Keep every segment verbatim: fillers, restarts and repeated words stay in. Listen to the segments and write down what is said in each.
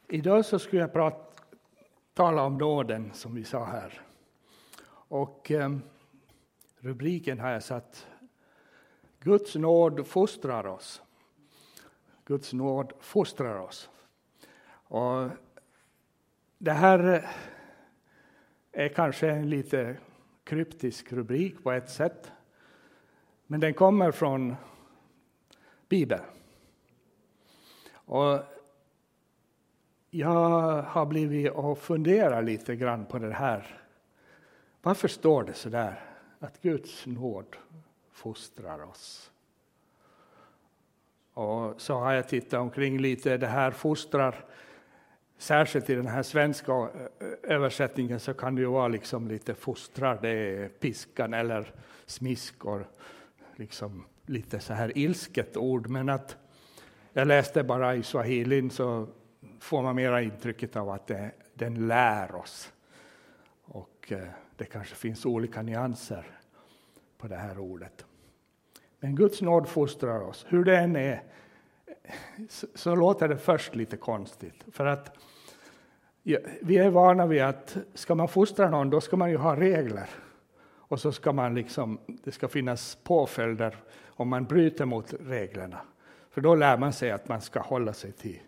Idag så skulle jag prata, tala om nåden som vi sa här. Och eh, rubriken har jag satt Guds nåd fostrar oss. Guds nåd fostrar oss. Och det här är kanske en lite kryptisk rubrik på ett sätt. Men den kommer från Bibeln. Och jag har blivit och funderat lite grann på det här. Varför står det så där? Att Guds nåd fostrar oss. Och så har jag tittat omkring lite. Det här fostrar, särskilt i den här svenska översättningen så kan det ju vara liksom lite fostrar. Det är piskan eller smisk och liksom lite så här ilsket ord. Men att jag läste bara i swahilin så får man mera intrycket av att det, den lär oss. Och eh, det kanske finns olika nyanser på det här ordet. Men Guds nåd fostrar oss. Hur det än är så, så låter det först lite konstigt. För att ja, vi är vana vid att ska man fostra någon då ska man ju ha regler. Och så ska man liksom, det ska finnas påföljder om man bryter mot reglerna. För då lär man sig att man ska hålla sig till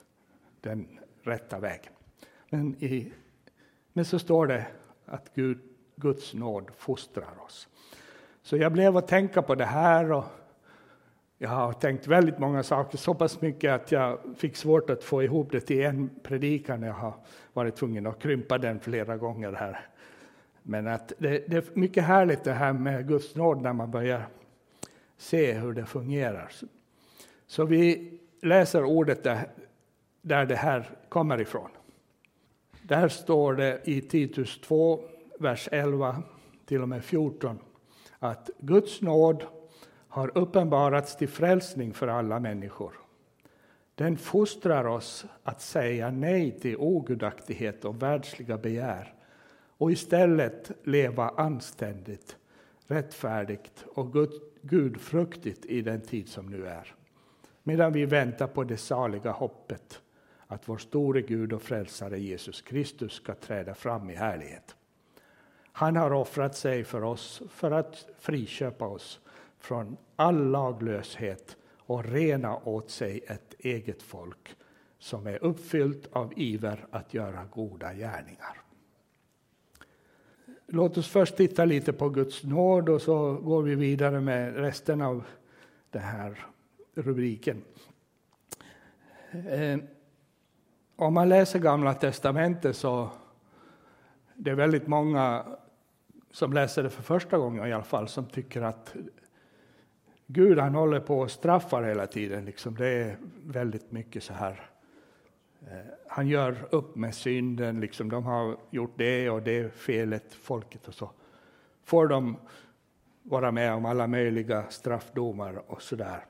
den rätta vägen. Men, i, men så står det att Gud, Guds nåd fostrar oss. Så jag blev att tänka på det här och jag har tänkt väldigt många saker. Så pass mycket att jag fick svårt att få ihop det till en predikan. Jag har varit tvungen att krympa den flera gånger här. Men att det, det är mycket härligt det här med Guds nåd när man börjar se hur det fungerar. Så vi läser ordet där, där det här kommer ifrån. Där står det i Titus två, vers elva till och med fjorton. Att Guds nåd har uppenbarats till frälsning för alla människor. Den fostrar oss att säga nej till ogudaktighet och världsliga begär. Och istället leva anständigt, rättfärdigt och gudfruktigt i den tid som nu är. Medan vi väntar på det saliga hoppet att vår store Gud och frälsare Jesus Kristus ska träda fram i härlighet. Han har offrat sig för oss för att friköpa oss från all laglöshet och rena åt sig ett eget folk som är uppfyllt av iver att göra goda gärningar. Låt oss först titta lite på Guds nåd och så går vi vidare med resten av den här rubriken. Eh, om man läser Gamla testamentet så det är väldigt många som läser det för första gången i alla fall som tycker att Gud han håller på och straffar hela tiden. Liksom det är väldigt mycket så här. Eh, han gör upp med synden. Liksom de har gjort det och det felet folket och så. Får de vara med om alla möjliga straffdomar och så där.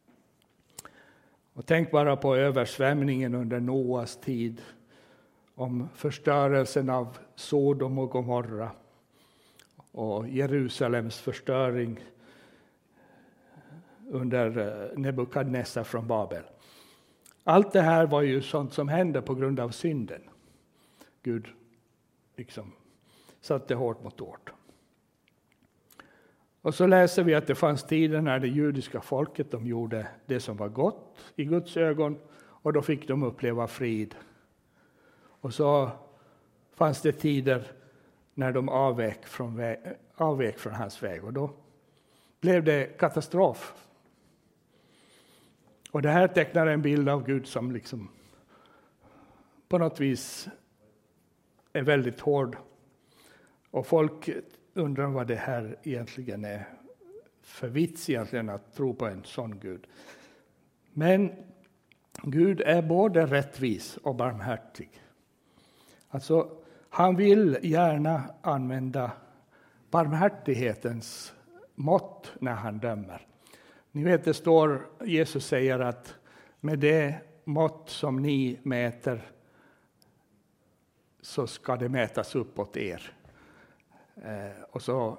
Och tänk bara på översvämningen under Noas tid. Om förstörelsen av Sodom och Gomorra. Och Jerusalems förstöring under Nebukadnessar från Babel. Allt det här var ju sånt som hände på grund av synden. Gud liksom satte hårt mot hårt. Och så läser vi att det fanns tider när det judiska folket de gjorde det som var gott i Guds ögon. Och då fick de uppleva frid. Och så fanns det tider när de avvek från, väg, avvek från hans väg. Och då blev det katastrof. Och det här tecknar en bild av Gud som liksom på något vis är väldigt hård. Och folk undrar vad det här egentligen är för vits egentligen att tro på en sån Gud. Men Gud är både rättvis och barmhärtig. Alltså han vill gärna använda barmhärtighetens mått när han dömer. Ni vet det står, Jesus säger att med det mått som ni mäter så ska det mätas uppåt er. Eh, och så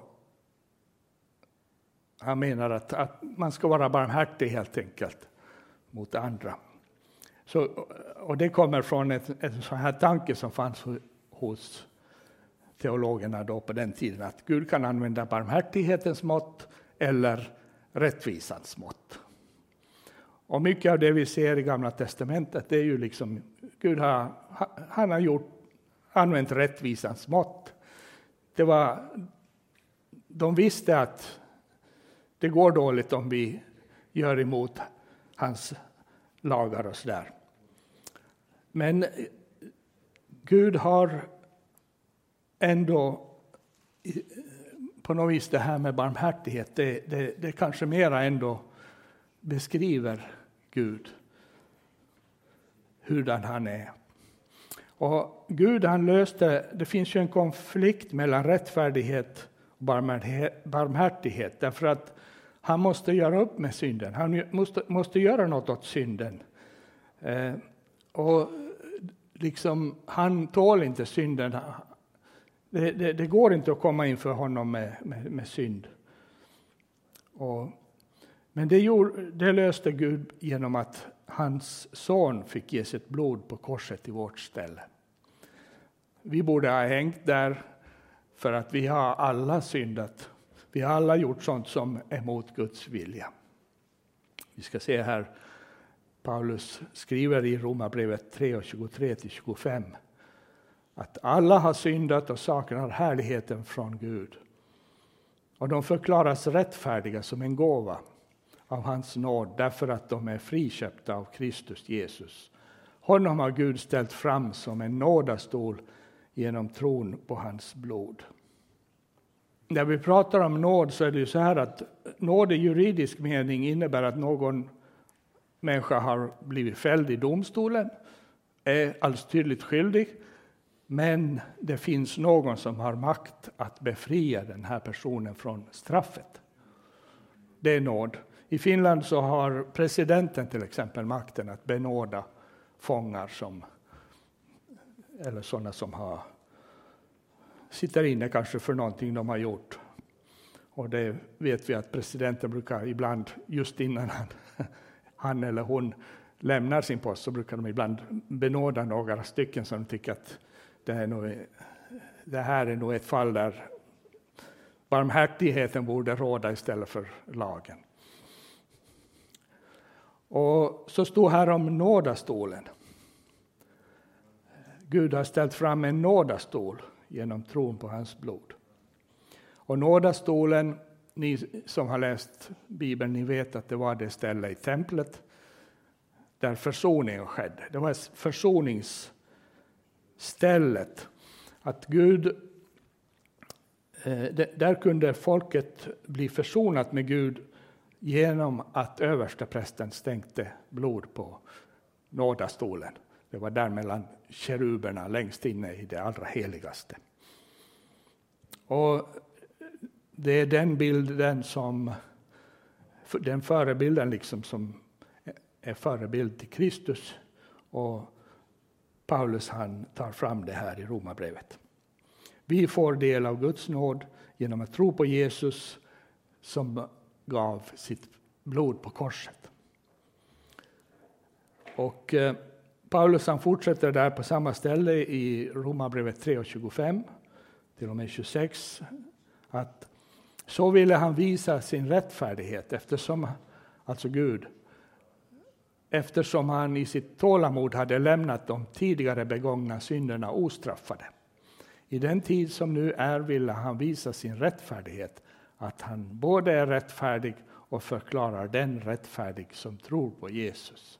han menar att, att man ska vara barmhärtig helt enkelt mot andra. Så, och det kommer från ett, ett sån här tanke som fanns hos teologerna då på den tiden, att Gud kan använda barmhärtighetens mått eller rättvisans mått. Och mycket av det vi ser i Gamla testamentet, det är ju liksom, Gud har, han har gjort, använt rättvisans mått. Det var, de visste att det går dåligt om vi gör emot hans lagar och sådär. Men Gud har ändå på något vis det här med barmhärtighet, det, det, det kanske mera ändå beskriver Gud, hurdan han är. Och Gud han löste, det finns ju en konflikt mellan rättfärdighet och barmhärtighet, därför att han måste göra upp med synden, han måste, måste göra något åt synden. Eh, och liksom, han tål inte synden, det, det, det går inte att komma inför honom med, med, med synd. Och Men det, gjorde, det löste Gud genom att hans son fick ge sitt blod på korset i vårt ställe. Vi borde ha hängt där för att vi har alla syndat. Vi har alla gjort sånt som är mot Guds vilja. Vi ska se här, Paulus skriver i Romarbrevet tre, tjugotre till tjugofem att alla har syndat och saknar härligheten från Gud. Och de förklaras rättfärdiga som en gåva av hans nåd, därför att de är friköpta av Kristus Jesus. Honom har Gud ställt fram som en nådastol genom tron på hans blod. När vi pratar om nåd så är det ju så här att nåd i juridisk mening innebär att någon människa har blivit fälld i domstolen, är alldeles tydligt skyldig, men det finns någon som har makt att befria den här personen från straffet. Det är nåd. I Finland så har presidenten till exempel makten att benåda fångar som, eller sådana som har, sitter inne kanske för någonting de har gjort. Och det vet vi att presidenten brukar ibland, just innan han, han eller hon lämnar sin post, så brukar de ibland benåda några stycken som tycker att det, är nog, det här är nog ett fall där barmhärtigheten borde råda istället för lagen. Och så stod här om nådastolen. Gud har ställt fram en nådastol genom tron på hans blod. Och nådastolen, ni som har läst Bibeln, ni vet att det var det ställe i templet där försoningen skedde. Det var försoningsstället. Att Gud, där kunde folket bli försonat med Gud genom att översteprästen stänkte blod på nådastolen. Det var där mellan keruberna längst inne i det allra heligaste. Och det är den bilden som, den förebilden liksom som är förebild till Kristus. Och Paulus han tar fram det här i Romarbrevet. Vi får del av Guds nåd genom att tro på Jesus som gav sitt blod på korset. Och eh, Paulus han fortsätter där på samma ställe i Romarbrevet tre, tjugofem till och med tjugosex, att så ville han visa sin rättfärdighet eftersom, alltså Gud, eftersom han i sitt tålamod hade lämnat de tidigare begångna synderna ostraffade. I den tid som nu är ville han visa sin rättfärdighet, att han både är rättfärdig och förklarar den rättfärdig som tror på Jesus.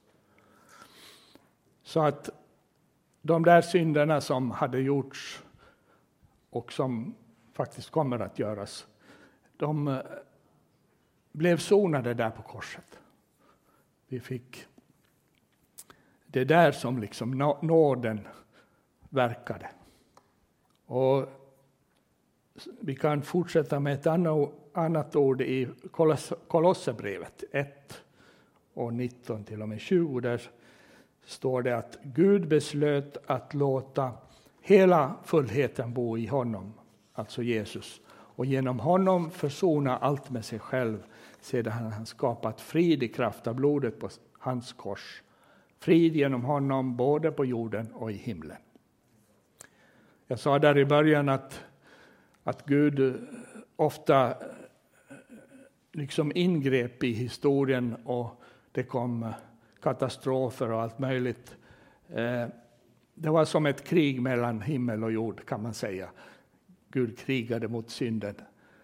Så att de där synderna som hade gjorts och som faktiskt kommer att göras, de blev sonade där på korset. Vi fick det där som liksom nåden verkade. Och vi kan fortsätta med ett annat ord i Kolosserbrevet ett och nitton till och med tjugo. Där står det att Gud beslöt att låta hela fullheten bo i honom, alltså Jesus, och genom honom försona allt med sig själv sedan han skapat frid i kraft av blodet på hans kors. Frid genom honom både på jorden och i himlen. Jag sa där i början att, att Gud ofta liksom ingrep i historien och det kom katastrofer och allt möjligt. Det var som ett krig mellan himmel och jord, kan man säga. Gud krigade mot synden.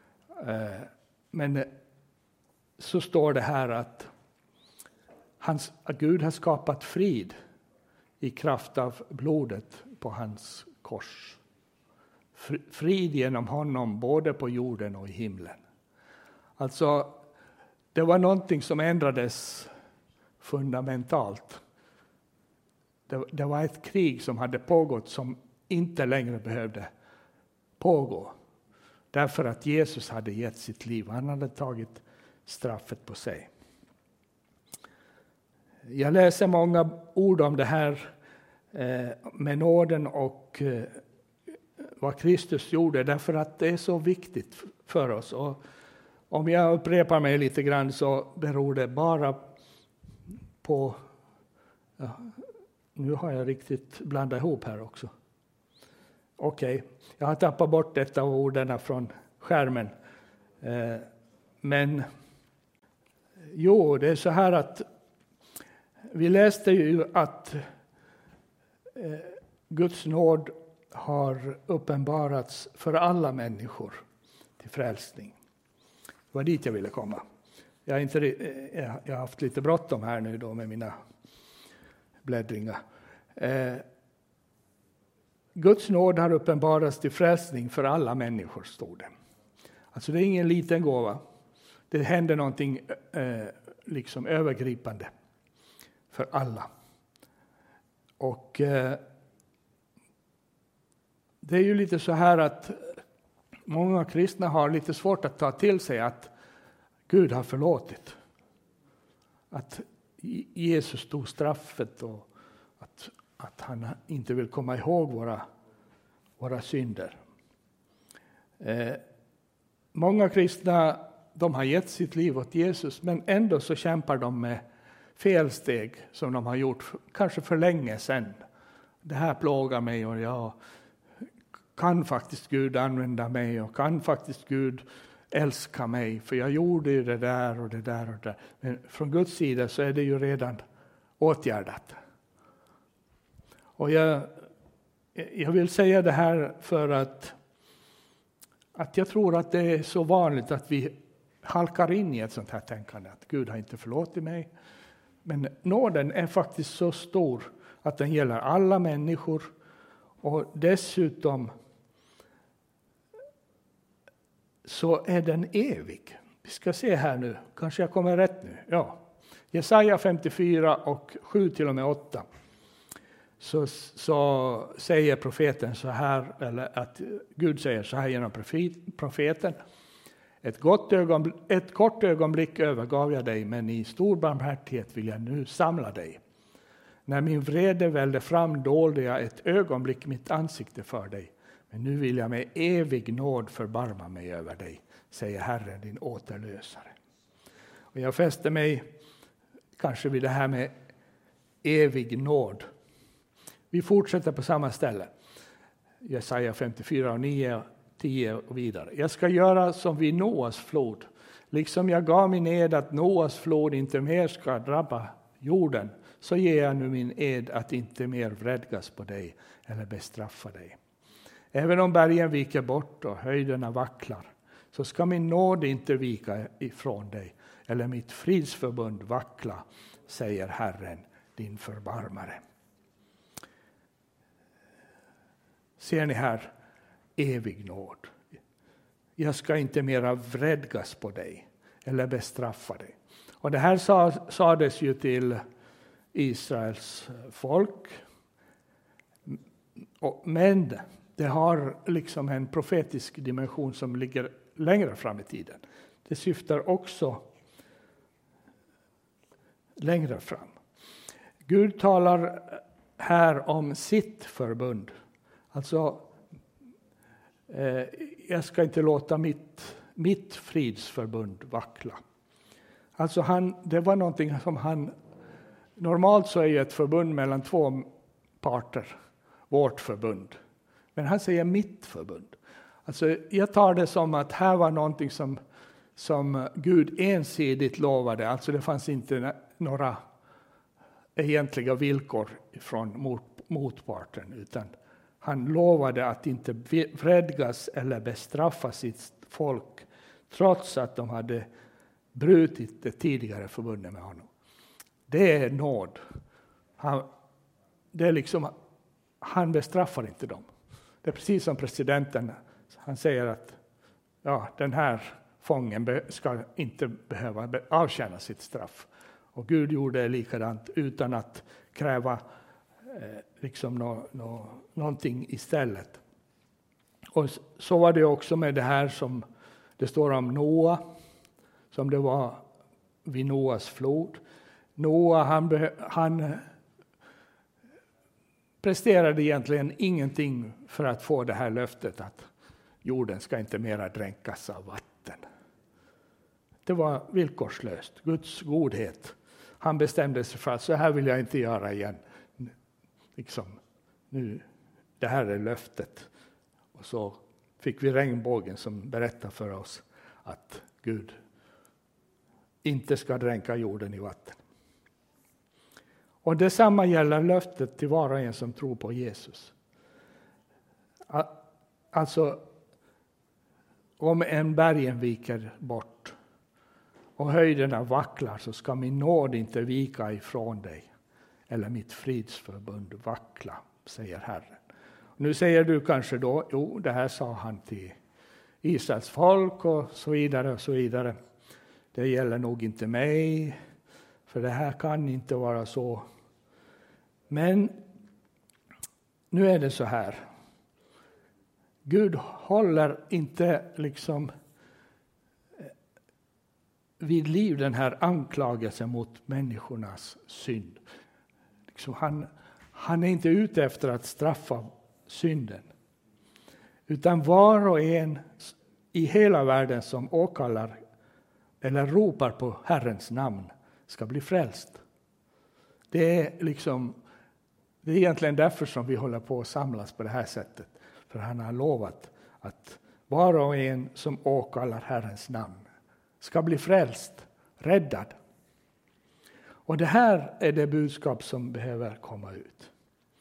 Men så står det här att, hans, att Gud har skapat frid i kraft av blodet på hans kors. Frid genom honom både på jorden och i himlen. Alltså, det var någonting som ändrades fundamentalt. Det, det var ett krig som hade pågått som inte längre behövde pågå. Därför att Jesus hade gett sitt liv. Han hade tagit straffet på sig. Jag läser många ord om det här eh, med nåden och eh, vad Kristus gjorde. Därför att det är så viktigt för oss. Och om jag upprepar mig lite grann så beror det bara på... Ja, nu har jag riktigt blandat ihop här också. Okej, okay. Jag har tappat bort detta orden från skärmen. Eh, men jo, det är så här att vi läste ju att eh, Guds nåd har uppenbarats för alla människor till frälsning. Det var dit jag ville komma. Jag har, inte, eh, jag har haft lite bråttom här nu då med mina bläddringar. Eh, Guds nåd har uppenbarats till frälsning för alla människor, står det. Alltså det är ingen liten gåva. Det händer någonting eh, liksom övergripande för alla. Och eh, det är ju lite så här att många kristna har lite svårt att ta till sig att Gud har förlåtit. Att Jesus tog straffet och att, att han inte vill komma ihåg våra, våra synder. Eh, många kristna, de har gett sitt liv åt Jesus, men ändå så kämpar de med felsteg som de har gjort kanske för länge sedan. Det här plågar mig och jag kan faktiskt Gud använda mig och kan faktiskt Gud älska mig, för jag gjorde ju det där och det där och det där. Men från Guds sida så är det ju redan åtgärdat. Och jag, jag vill säga det här för att, att jag tror att det är så vanligt att vi halkar in i ett sånt här tänkande, att Gud har inte förlåtit mig. Men nåden är faktiskt så stor att den gäller alla människor, och dessutom så är den evig. Vi ska se här nu, kanske jag kommer rätt nu. Ja. Jesaja femtiofyra och sju till och med åtta. Så, så säger profeten så här, eller att Gud säger så här genom profeten. Ett, gott ögonblick, ett kort ögonblick övergav jag dig, men i stor barmhärtighet vill jag nu samla dig. När min vrede välde fram dolde jag ett ögonblick mitt ansikte för dig. Men nu vill jag med evig nåd förbarma mig över dig, säger Herren din återlösare. Och jag fäster mig kanske vid det här med evig nåd. Vi fortsätter på samma ställe. Jesaja femtiofyra och nio, tio och vidare. Jag ska göra som vid Noas flod. Liksom jag gav min ed att Noas flod inte mer ska drabba jorden, så ger jag nu min ed att inte mer vredgas på dig eller bestraffa dig. Även om bergen viker bort och höjderna vacklar, så ska min nåd inte vika ifrån dig, eller mitt fridsförbund vackla, säger Herren, din förbarmare. Ser ni här, evig nåd. Jag ska inte mera vredgas på dig eller bestraffa dig. Och det här sa, sades ju till Israels folk. Men det har liksom en profetisk dimension som ligger längre fram i tiden. Det syftar också längre fram. Gud talar här om sitt förbund. Alltså, eh, jag ska inte låta mitt, mitt fridsförbund vackla. Alltså han, det var någonting som han normalt så är ju ett förbund mellan två parter vårt förbund. Men han säger mitt förbund. Alltså jag tar det som att här var någonting som, som Gud ensidigt lovade. Alltså det fanns inte några egentliga villkor från mot, motparten. Utan han lovade att inte vredgas eller bestraffa sitt folk. Trots att de hade brutit det tidigare förbundet med honom. Det är nåd. Han, det är liksom, han bestraffar inte dem. Det är precis som presidenten. Han säger att ja, den här fången ska inte behöva avtjäna sitt straff. Och Gud gjorde likadant utan att kräva eh, liksom no, no, någonting istället. Och så var det också med det här som det står om Noa. Som det var vid Noas flod. Noa han, han presterade egentligen ingenting för att få det här löftet att jorden ska inte mera dränkas av vatten. Det var villkorslöst, Guds godhet. Han bestämde sig för att så här vill jag inte göra igen. Liksom, nu, det här är löftet. Och så fick vi regnbågen som berättar för oss att Gud inte ska dränka jorden i vatten. Och detsamma gäller löftet till var och en som tror på Jesus. Alltså, om en bergen viker bort och höjderna vacklar så ska min nåd inte vika ifrån dig. Eller mitt fridsförbund vackla, säger Herren. Nu säger du kanske då, jo det här sa han till Israels folk och så vidare och så vidare. Det gäller nog inte mig, för det här kan inte vara så. Men nu är det så här. Gud håller inte liksom vid liv den här anklagelsen mot människornas synd. Liksom han, han är inte ute efter att straffa synden. Utan var och en i hela världen som åkallar eller ropar på Herrens namn ska bli frälst. Det är liksom det är egentligen därför som vi håller på att samlas på det här sättet. För han har lovat att var och en som åkallar Herrens namn ska bli frälst, räddad. Och det här är det budskap som behöver komma ut.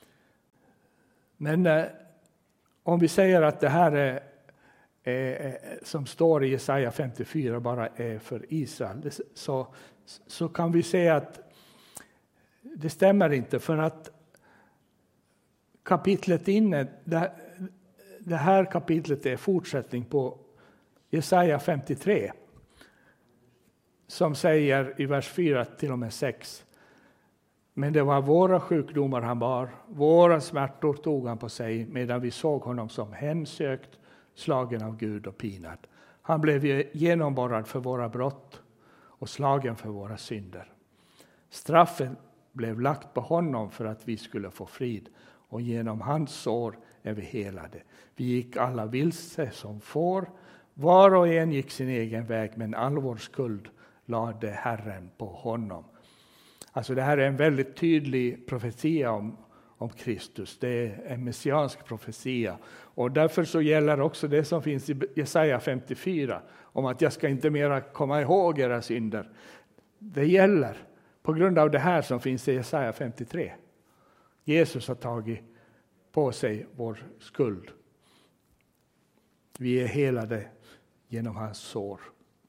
Men eh, om vi säger att det här är, är, som står i Jesaja femtiofyra bara är för Israel, så, så kan vi säga att det stämmer inte, för att kapitlet inne, det, det här kapitlet är fortsättning på Jesaja femtiotre. Som säger i vers fyra till och med sex. Men det var våra sjukdomar han bar, våra smärtor tog han på sig, medan vi såg honom som hemsökt, slagen av Gud och pinad. Han blev genomborrad för våra brott och slagen för våra synder. Straffet blev lagt på honom för att vi skulle få frid, och genom hans sår är vi helade. Vi gick alla vilse som får, var och en gick sin egen väg, men all vår skuld lade Herren på honom. Alltså det här är en väldigt tydlig profetia om, om Kristus. Det är en messiansk profetia. Och därför så gäller också det som finns i Jesaja femtiofyra. Om att jag ska inte mera komma ihåg era synder. Det gäller på grund av det här som finns i Jesaja femtiotre. Jesus har tagit på sig vår skuld. Vi är helade genom hans sår.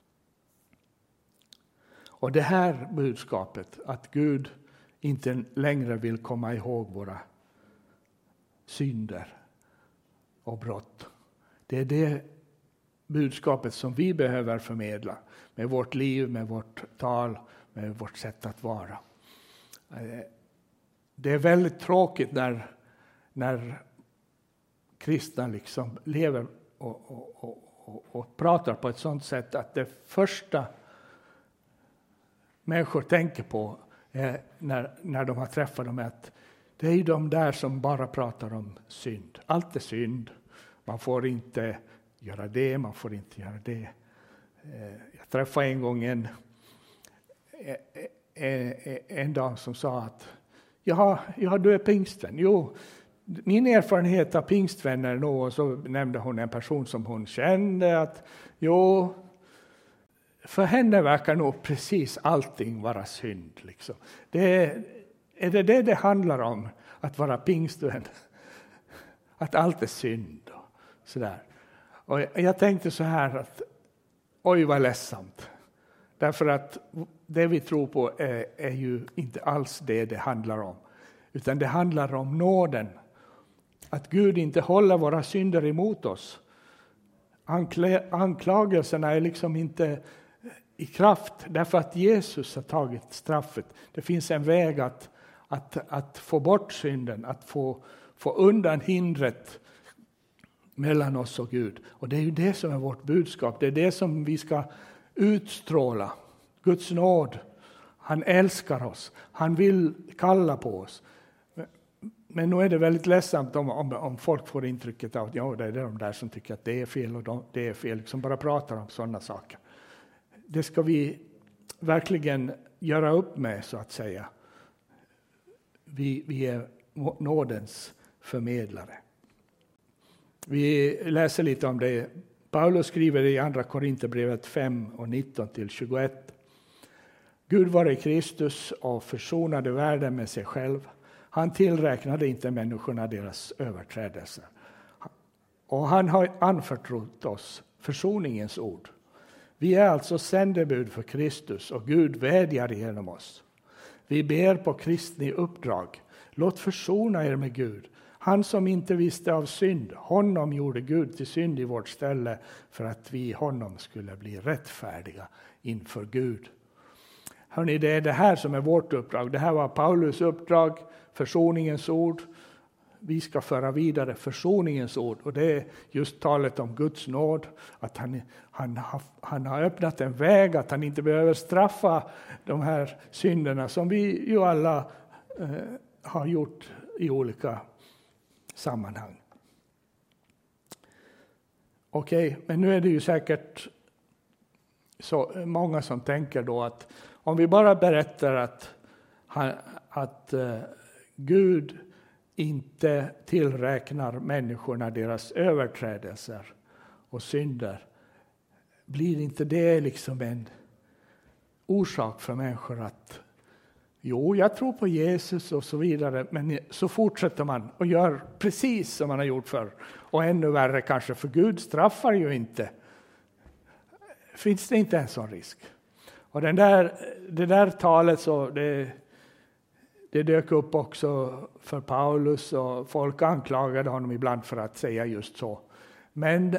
Och det här budskapet, att Gud inte längre vill komma ihåg våra synder och brott. Det är det budskapet som vi behöver förmedla med vårt liv, med vårt tal, med vårt sätt att vara. Det är väldigt tråkigt när, när kristna liksom lever och, och, och, och, och pratar på ett sådant sätt att det första människor tänker på är när, när de har träffat dem att det är de där som bara pratar om synd. Allt är synd. Man får inte göra det, man får inte göra det. Jag träffade en gång en, en dag som sa att ja, ja, du är pingstvän. Jo, min erfarenhet av pingstvänner då, och så nämnde hon en person som hon kände att jo, för henne verkar nog precis allting vara synd. Liksom. Det är, är det det det handlar om, att vara pingstvän? Att allt är synd och sådär. Och jag tänkte så här att oj vad ledsamt. Därför att det vi tror på är, är ju inte alls det det handlar om. Utan det handlar om nåden. Att Gud inte håller våra synder emot oss. Ankla- anklagelserna är liksom inte i kraft. Därför att Jesus har tagit straffet. Det finns en väg att, att, att få bort synden. Att få, få undan hindret mellan oss och Gud. Och det är ju det som är vårt budskap. Det är det som vi ska utstråla. Guds nåd. Han älskar oss. Han vill kalla på oss. Men nu är det väldigt ledsamt om, om, om folk får intrycket av att ja, det är de där som tycker att det är fel och de, det är fel. Som bara pratar om sådana saker. Det ska vi verkligen göra upp med, så att säga. Vi, vi är nådens förmedlare. Vi läser lite om det. Paulus skriver i andra Korinthierbrevet fem och nitton till tjugoett. Gud var i Kristus och försonade världen med sig själv. Han tillräknade inte människorna deras överträdelser. Och han har anförtrott oss försoningens ord. Vi är alltså sändebud för Kristus och Gud vädjar genom oss. Vi ber på Kristi uppdrag. Låt försona er med Gud. Han som inte visste av synd, honom gjorde Gud till synd i vårt ställe för att vi honom skulle bli rättfärdiga inför Gud. Hörrni, det är det här som är vårt uppdrag. Det här var Paulus uppdrag, försoningens ord. Vi ska föra vidare försoningens ord. Och det är just talet om Guds nåd. Att han, han, har, han har öppnat en väg, att han inte behöver straffa de här synderna som vi ju alla eh, har gjort i olika sammanhang. Okej, okay, men nu är det ju säkert så många som tänker då att om vi bara berättar att, att uh, Gud inte tillräknar människorna deras överträdelser och synder, blir inte det liksom en orsak för människor att jo, jag tror på Jesus och så vidare, men så fortsätter man och gör precis som man har gjort förr. Och ännu värre kanske, för Gud straffar ju inte. Finns det inte en sån risk? Och den där, det där talet så det, det dök upp också för Paulus och folk anklagade honom ibland för att säga just så. Men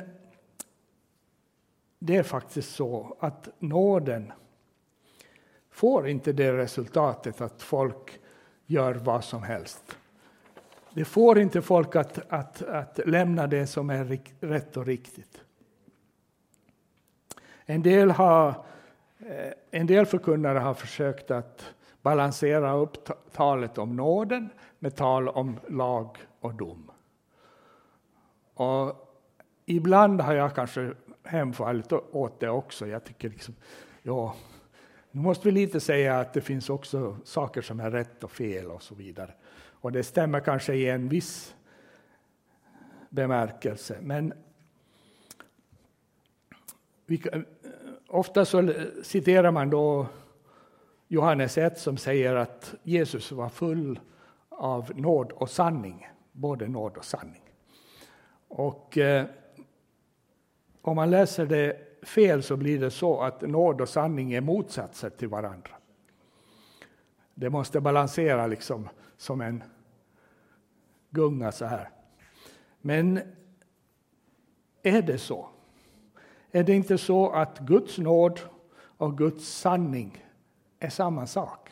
det är faktiskt så att nåden får inte det resultatet att folk gör vad som helst. Det får inte folk att, att, att lämna det som är rätt och riktigt. En del, har, en del förkunnare har försökt att balansera upp talet om nåden med tal om lag och dom. Och ibland har jag kanske hemfallit åt det också. Jag tycker liksom, ja, nu måste vi lite säga att det finns också saker som är rätt och fel och så vidare. Och det stämmer kanske i en viss bemärkelse. Men vi, ofta så citerar man då Johannes ett som säger att Jesus var full av nåd och sanning. Både nåd och sanning. Och eh, om man läser det fel så blir det så att nåd och sanning är motsatser till varandra. Det måste balansera liksom som en gunga så här. Men är det så? Är det inte så att Guds nåd och Guds sanning är samma sak?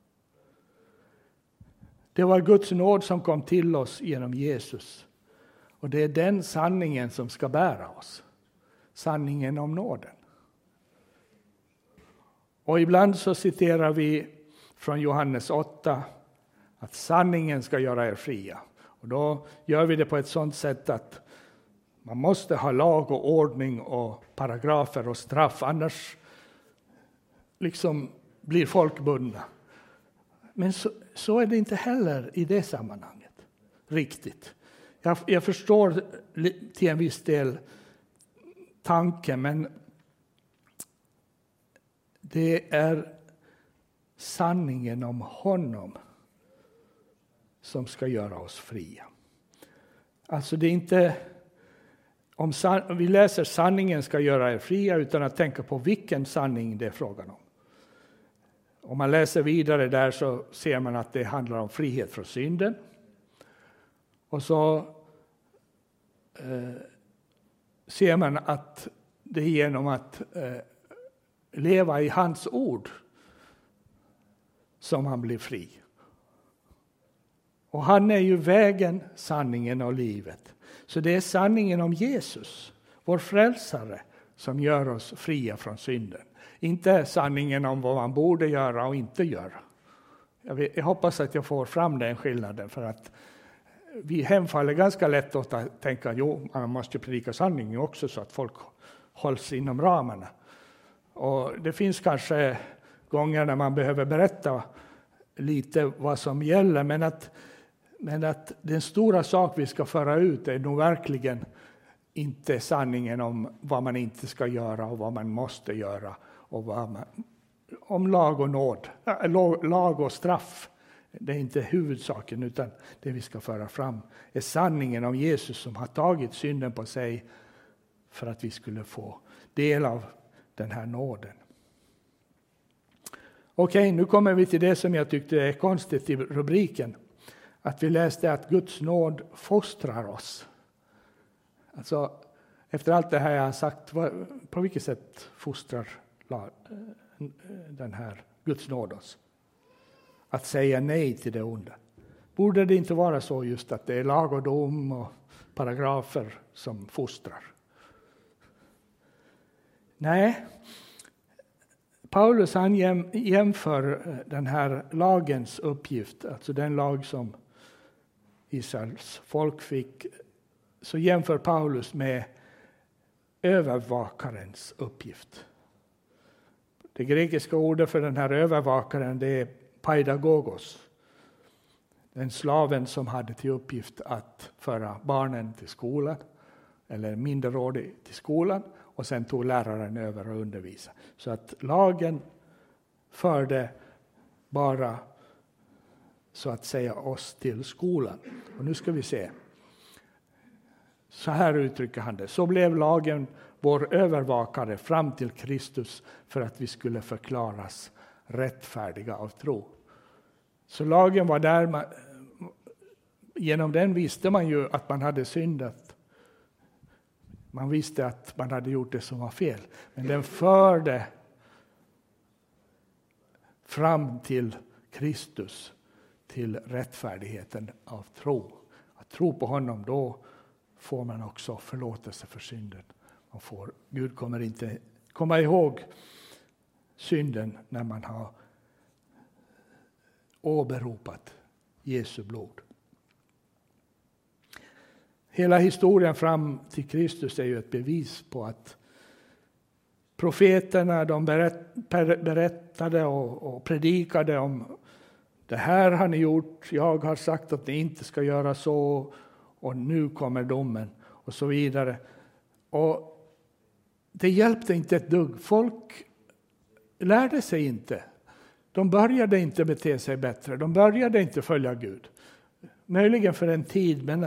Det var Guds nåd som kom till oss genom Jesus. Och det är den sanningen som ska bära oss. Sanningen om nåden. Och ibland så citerar vi från Johannes åtta att sanningen ska göra er fria. Och då gör vi det på ett sådant sätt att man måste ha lag och ordning och paragrafer och straff. Annars liksom blir folk bundna. men så, så är det inte heller i det sammanhanget. Riktigt. Jag, jag förstår till en viss del tanken, men det är sanningen om honom som ska göra oss fria. Alltså det är inte om san, vi läser sanningen ska göra er fria utan att tänka på vilken sanning det är frågan om. Om man läser vidare där så ser man att det handlar om frihet från synden. Och så eh, ser man att det är genom att eh, leva i hans ord som han blir fri. Och han är ju vägen, sanningen och livet. Så det är sanningen om Jesus, vår frälsare, som gör oss fria från synden. Inte sanningen om vad man borde göra och inte göra. Jag, vet, jag hoppas att jag får fram den skillnaden, för att vi hemfaller ganska lätt åt att tänka jo, man måste predika sanningen också så att folk hålls inom ramarna. Och det finns kanske gånger när man behöver berätta lite vad som gäller, men att, men att den stora sak vi ska föra ut är nog verkligen inte sanningen om vad man inte ska göra och vad man måste göra och vad man, om lag och nåd, lag och straff. Det är inte huvudsaken, utan det vi ska föra fram är sanningen om Jesus som har tagit synden på sig för att vi skulle få del av den här nåden. Okej, nu kommer vi till det som jag tyckte är konstigt i rubriken. Att vi läste att Guds nåd fostrar oss. Alltså, efter allt det här jag har sagt, på vilket sätt fostrar den här Guds nåd oss? Att säga nej till det onda. Borde det inte vara så just att det är lag och dom och paragrafer som fostrar? Nej. Paulus han jämför den här lagens uppgift, alltså den lag som Israels folk fick, så jämför Paulus med övervakarens uppgift. Det grekiska ordet för den här övervakaren det är paidagogos. Den slaven som hade till uppgift att föra barnen till skolan eller minderårig till skolan, och sen tog läraren över och undervisade. Så att lagen förde bara så att säga oss till skolan. Och nu ska vi se. Så här uttrycker han det. Så blev lagen vår övervakare fram till Kristus för att vi skulle förklaras rättfärdiga av tro. Så lagen var där, man, genom den visste man ju att man hade syndat. Man visste att man hade gjort det som var fel. Men den förde fram till Kristus, till rättfärdigheten av tro. Att tro på honom, då får man också förlåtelse för synden. Man får, Gud kommer inte komma ihåg synden när man har åberopat Jesu blod. Hela historien fram till Kristus är ju ett bevis på att profeterna de berätt, berättade och, och predikade om det här har ni gjort, jag har sagt att ni inte ska göra så och nu kommer domen och så vidare. Och det hjälpte inte ett dugg. Folk lärde sig inte. De började inte bete sig bättre. De började inte följa Gud. Möjligen för en tid, men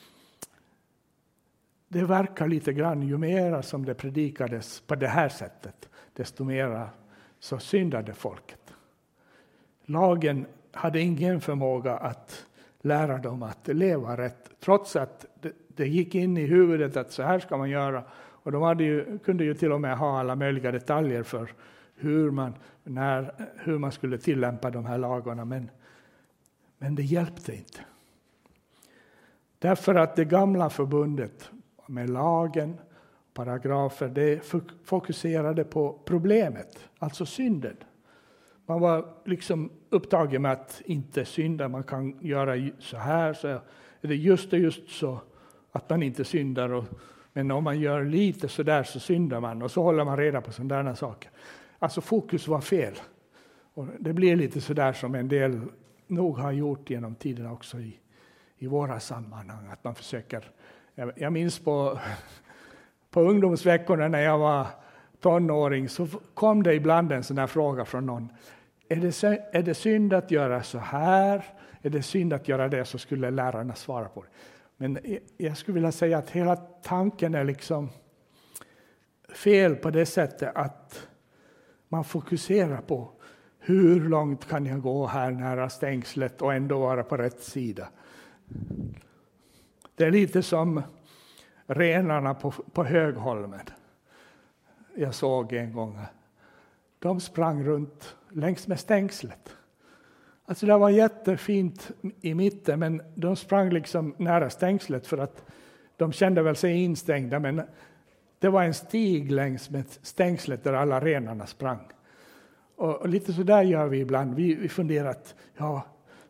det verkar lite grann, ju mera som det predikades på det här sättet, desto mera så syndade folket. Lagen hade ingen förmåga att lära dem att leva rätt, trots att det, det gick in i huvudet att så här ska man göra. Och de hade ju, kunde ju till och med ha alla möjliga detaljer för hur man, när, hur man skulle tillämpa de här lagarna, men, men det hjälpte inte. Därför att det gamla förbundet med lagen, paragrafer, det fokuserade på problemet, alltså synden. Man var liksom upptagen med att inte synda, man kan göra så här, så är det just och just så att man inte syndar, och, men om man gör lite så där så syndar man, och så håller man reda på sådana saker. Alltså fokus var fel. Och det blir lite så där som en del nog har gjort genom tiden också i, i våra sammanhang. Att man försöker, jag, jag minns på, på ungdomsveckorna när jag var tonåring så kom det ibland en sån här fråga från någon. Är det, är det synd att göra så här? Är det synd att göra det? Så skulle lärarna svara på det. Men jag skulle vilja säga att hela tanken är liksom fel på det sättet att man fokuserar på hur långt kan jag gå här nära stängslet och ändå vara på rätt sida. Det är lite som renarna på, på Högholmen. Jag såg en gång. De sprang runt längs med stängslet. Alltså det var jättefint i mitten, men de sprang liksom nära stängslet för att de kände väl sig instängda. Men det var en stig längs med stängslet där alla renarna sprang. Och, och lite så där gör vi ibland. Vi, vi funderar att ja,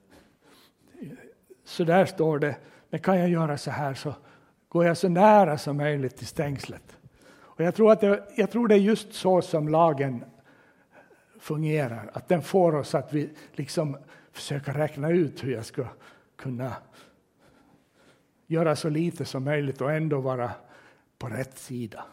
så där står det. Men kan jag göra så här så går jag så nära som möjligt till stängslet. Och jag tror att det, jag tror det är just så som lagen fungerar. Att den får oss att vi liksom försöker räkna ut hur jag ska kunna göra så lite som möjligt och ändå vara på rätt sida.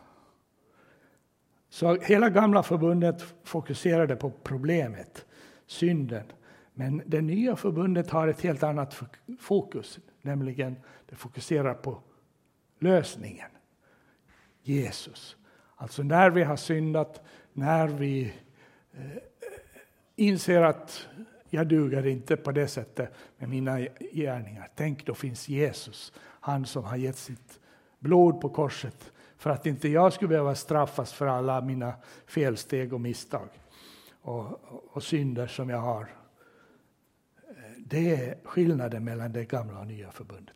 Så hela gamla förbundet fokuserade på problemet, synden. Men det nya förbundet har ett helt annat fokus. Nämligen det fokuserar på lösningen. Jesus. Alltså när vi har syndat, när vi eh, inser att jag duger inte på det sättet med mina gärningar. Tänk, då finns Jesus. Han som har gett sitt blod på korset. För att inte jag skulle behöva straffas för alla mina felsteg och misstag. Och, och, och synder som jag har. Det är skillnaden mellan det gamla och nya förbundet.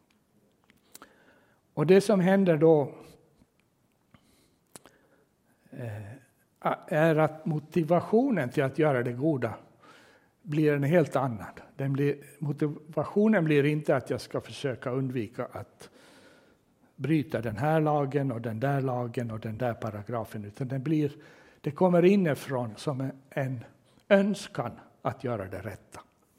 Och det som händer då är att motivationen till att göra det goda blir en helt annan. Den blir, motivationen blir inte att jag ska försöka undvika att bryta den här lagen och den där lagen och den där paragrafen, utan den blir, det kommer inifrån som en önskan att göra det rätta.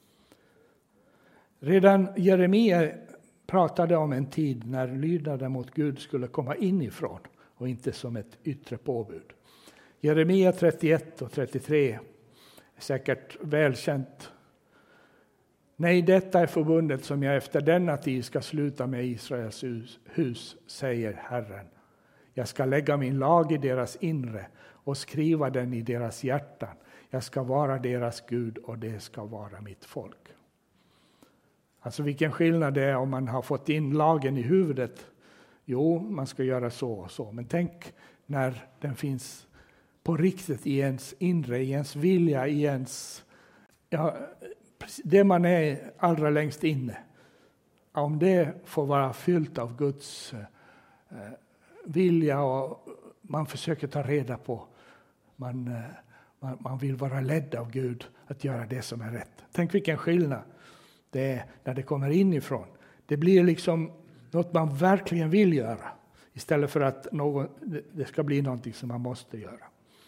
Redan Jeremia pratade om en tid när lydnaden mot Gud skulle komma inifrån och inte som ett yttre påbud. Jeremia trettioett och trettiotre är säkert välkänt. Nej, detta är förbundet som jag efter denna tid ska sluta med Israels hus, hus, säger Herren. Jag ska lägga min lag i deras inre och skriva den i deras hjärtan. Jag ska vara deras Gud och det ska vara mitt folk. Alltså vilken skillnad det är om man har fått in lagen i huvudet. Jo, man ska göra så och så. Men tänk när den finns på riktigt i ens inre, i ens vilja, i ens... Ja, det man är allra längst inne. Om det får vara fyllt av Guds eh, vilja och man försöker ta reda på. Man, eh, man, man vill vara ledd av Gud att göra det som är rätt. Tänk vilken skillnad det är när det kommer inifrån. Det blir liksom något man verkligen vill göra. Istället för att någon, det ska bli någonting som man måste göra.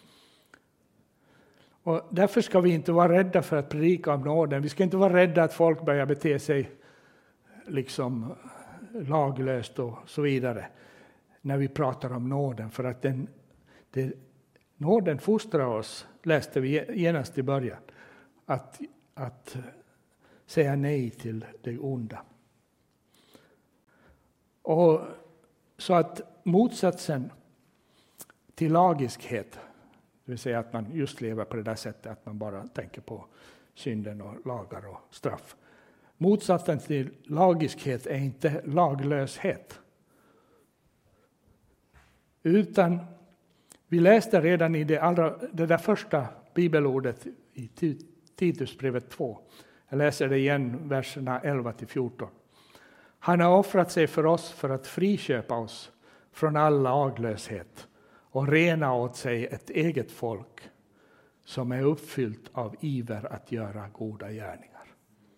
Och därför ska vi inte vara rädda för att predika om nåden. Vi ska inte vara rädda att folk börjar bete sig liksom laglöst och så vidare. När vi pratar om nåden. För att den, det, nåden fostrar oss, läste vi genast i början. Att, att säga nej till det onda. Och så att motsatsen till lagiskhet, det vill säga att man just lever på det där sättet att man bara tänker på synden och lagar och straff. Motsatsen till lagiskhet är inte laglöshet. Utan vi läste redan i det, allra, det där första bibelordet i Titusbrevet två. Jag läser det igen, verserna elva till fjorton. Han har offrat sig för oss för att friköpa oss från all laglöshet och rena åt sig ett eget folk som är uppfyllt av iver att göra goda gärningar.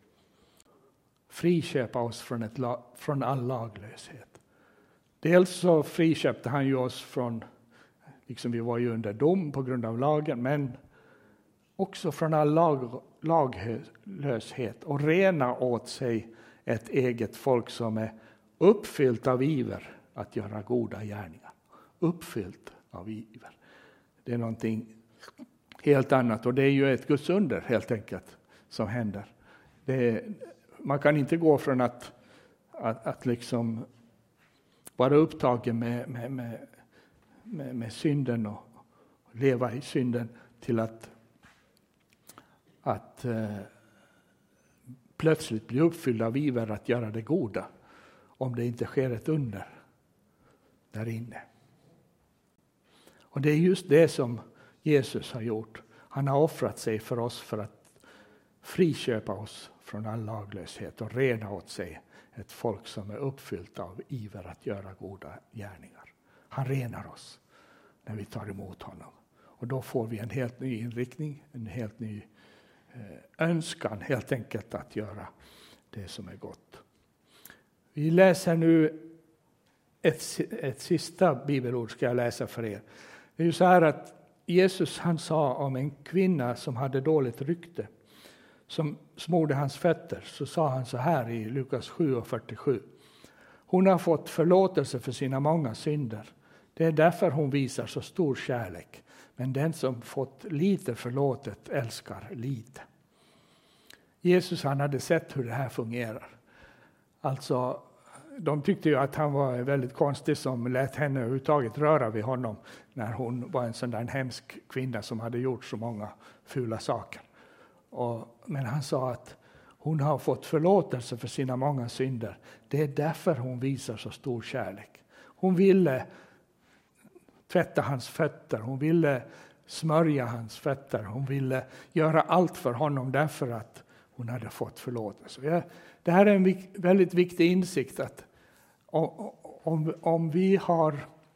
Friköpa oss från, ett, från all laglöshet. Dels så friköpte han ju oss från, liksom vi var ju under dom på grund av lagen, men också från all lag, laglöshet och rena åt sig ett eget folk som är uppfyllt av iver att göra goda gärningar. Uppfyllt av iver. Det är någonting helt annat, och det är ju ett Guds under helt enkelt som händer. Det är, man kan inte gå från att, att, att liksom vara upptagen med, med, med, med, med synden och leva i synden till att, att eh, plötsligt bli uppfylld av iver att göra det goda, om det inte sker ett under där inne. Och det är just det som Jesus har gjort. Han har offrat sig för oss för att friköpa oss från all laglöshet och rena åt sig ett folk som är uppfyllt av iver att göra goda gärningar. Han renar oss när vi tar emot honom. Och då får vi en helt ny inriktning, en helt ny eh, önskan helt enkelt att göra det som är gott. Vi läser nu ett, ett sista bibelord ska jag läsa för er. Det är ju så här att Jesus han sa om en kvinna som hade dåligt rykte, som smorde hans fötter, så sa han så här i Lukas sju och fyrtiosju. Hon har fått förlåtelse för sina många synder. Det är därför hon visar så stor kärlek. Men den som fått lite förlåtet älskar lite. Jesus han hade sett hur det här fungerar. Alltså, de tyckte ju att han var väldigt konstig som lät henne överhuvudtaget röra vid honom när hon var en sån där hemsk kvinna som hade gjort så många fula saker. Och, men han sa att hon har fått förlåtelse för sina många synder. Det är därför hon visar så stor kärlek. Hon ville tvätta hans fötter. Hon ville smörja hans fötter. Hon ville göra allt för honom därför att hon hade fått förlåtelse. Ja, det här är en vik- väldigt viktig insikt att om, om, om vi har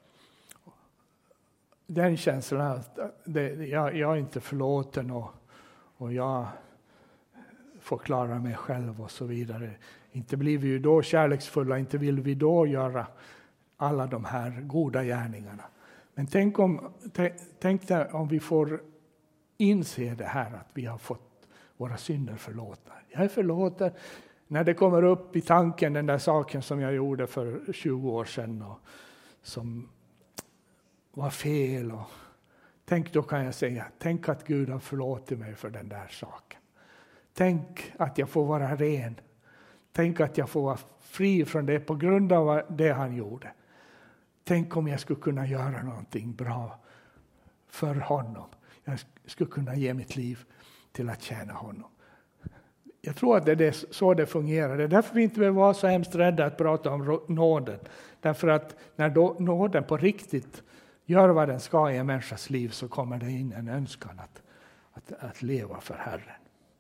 den känslan att det, jag, jag är inte förlåten och, och jag får klara mig själv och så vidare. Inte blir vi ju då kärleksfulla, inte vill vi då göra alla de här goda gärningarna. Men tänk om, tänk om vi får inse det här att vi har fått våra synder förlåtna. Jag är förlåten när det kommer upp i tanken den där saken som jag gjorde för tjugo år sedan och som var fel. Och tänk, då kan jag säga, tänk att Gud har förlåtit mig för den där saken. Tänk att jag får vara ren. Tänk att jag får vara fri från det på grund av det han gjorde. Tänk om jag skulle kunna göra någonting bra för honom. Jag skulle kunna ge mitt liv till att tjäna honom. Jag tror att det är så det fungerar. Det är därför vi inte behöver vara så hemskt rädda att prata om nåden. Därför att när då, nåden på riktigt gör vad den ska i en människas liv så kommer det in en önskan att, att, att leva för Herren.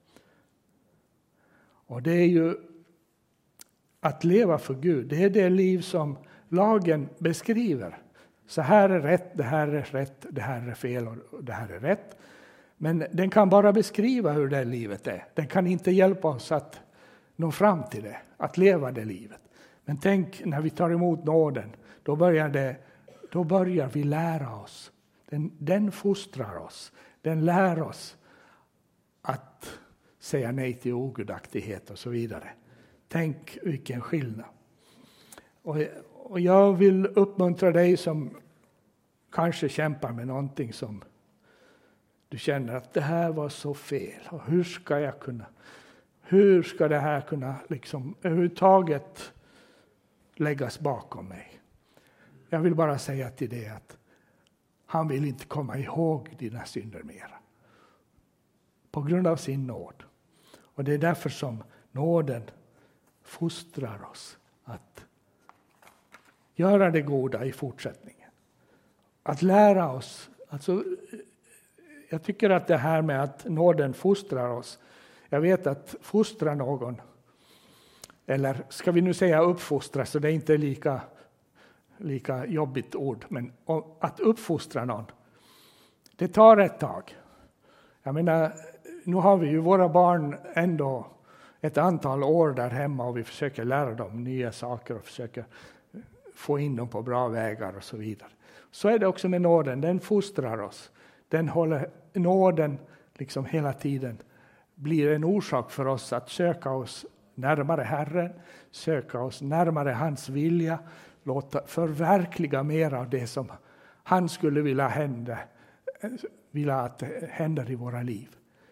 Och det är ju att leva för Gud. Det är det liv som lagen beskriver. Så här är rätt, det här är rätt, det här är fel och det här är rätt. Men den kan bara beskriva hur det livet är. Den kan inte hjälpa oss att nå fram till det, att leva det livet. Men tänk när vi tar emot nåden, då börjar, det, då börjar vi lära oss. Den, den fostrar oss, den lär oss att säga nej till ogudaktighet och så vidare. Tänk vilken skillnad. Och, och jag vill uppmuntra dig som kanske kämpar med någonting som du känner att det här var så fel. Och hur ska jag kunna, hur ska det här kunna liksom överhuvudtaget läggas bakom mig? Jag vill bara säga till dig att han vill inte komma ihåg dina synder mera. På grund av sin nåd. Och det är därför som nåden fostrar oss att göra det goda i fortsättningen. Att lära oss, alltså jag tycker att det här med att nåden fostrar oss. Jag vet att fostra någon, eller ska vi nu säga uppfostra, så det är inte lika, lika jobbigt ord. Men att uppfostra någon, det tar ett tag. Jag menar, nu har vi ju våra barn ändå ett antal år där hemma och vi försöker lära dem nya saker och försöker få in dem på bra vägar och så vidare. Så är det också med nåden, den fostrar oss. Den håller, nåden liksom hela tiden blir en orsak för oss att söka oss närmare Herren, söka oss närmare hans vilja, låta förverkliga mer av det som han skulle vilja hända, vilja att händer i våra liv.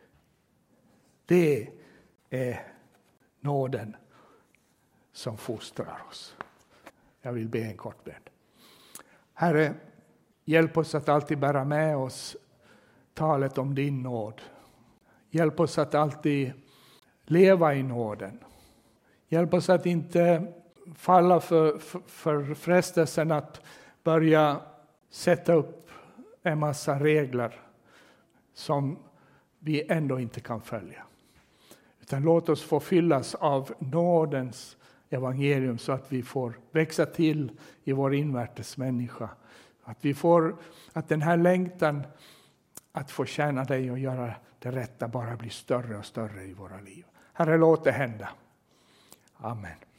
Det är nåden som fostrar oss. Jag vill be en kort bön. Herre, hjälp oss att alltid bära med oss talet om din nåd. Hjälp oss att alltid leva i nåden. Hjälp oss att inte falla för, för, för frestelsen att börja sätta upp en massa regler som vi ändå inte kan följa. Utan låt oss få fyllas av nådens evangelium så att vi får växa till i vår invärtes människa. Att vi får, att den här längtan att få tjäna dig och göra det rätta bara blir större och större i våra liv. Herre, låt det hända. Amen.